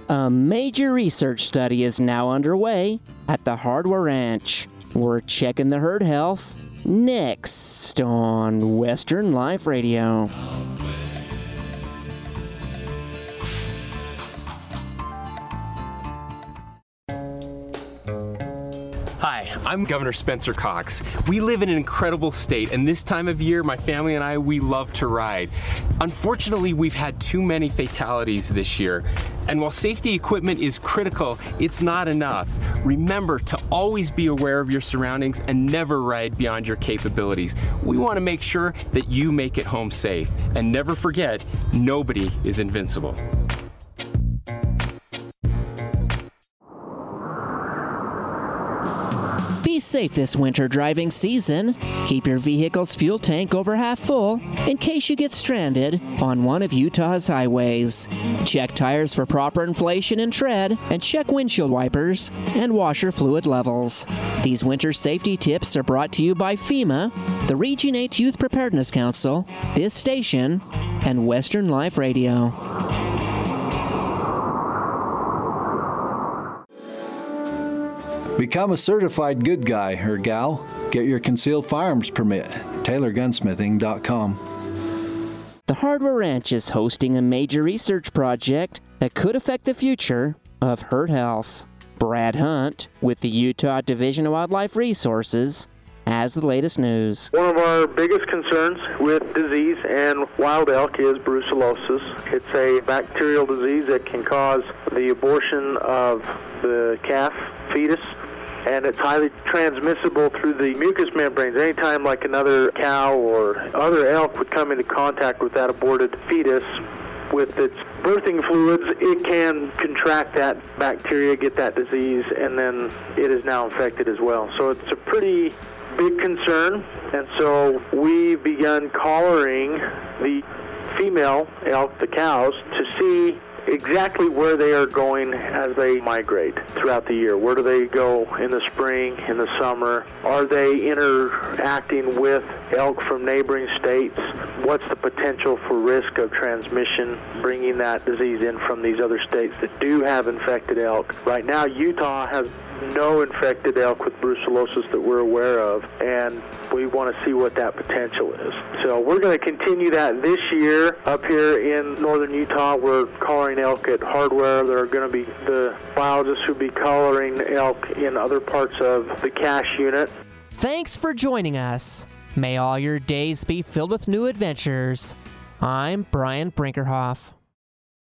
A major research study is now underway at the Hardware Ranch. We're checking the herd health next on Western Life Radio. Hi, I'm Governor Spencer Cox. We live in an incredible state, and this time of year, my family and I, we love to ride. Unfortunately, we've had too many fatalities this year. And while safety equipment is critical, it's not enough. Remember to always be aware of your surroundings and never ride beyond your capabilities. We want to make sure that you make it home safe. And never forget, nobody is invincible. Be safe this winter driving season. Keep your vehicle's fuel tank over half full in case you get stranded on one of Utah's highways. Check tires for proper inflation and tread, and check windshield wipers and washer fluid levels. These winter safety tips are brought to you by FEMA, the Region 8 Youth Preparedness Council, this station, and Western Life Radio. Become a certified good guy or gal. Get your concealed firearms permit. TaylorGunsmithing.com. The Hardware Ranch is hosting a major research project that could affect the future of herd health. Brad Hunt with the Utah Division of Wildlife Resources has the latest news. One of our biggest concerns with disease and wild elk is brucellosis. It's a bacterial disease that can cause the abortion of the calf fetus, and it's highly transmissible through the mucous membranes. Anytime like another cow or other elk would come into contact with that aborted fetus with its birthing fluids, it can contract that bacteria, get that disease, and then it is now infected as well. So it's a pretty big concern, and so we've begun collaring the female elk, the cows, to see exactly where they are going as they migrate throughout the year. Where do they go in the spring, in the summer? Are they interacting with elk from neighboring states? What's the potential for risk of transmission, bringing that disease in from these other states that do have infected elk? Right now, Utah has no infected elk with brucellosis that we're aware of, and we want to see what that potential is. So we're going to continue that this year up here in northern Utah. We're collaring elk at Hardware. There are going to be the biologists who will be collaring elk in other parts of the cache unit. Thanks for joining us. May all your days be filled with new adventures. I'm Brian Brinkerhoff.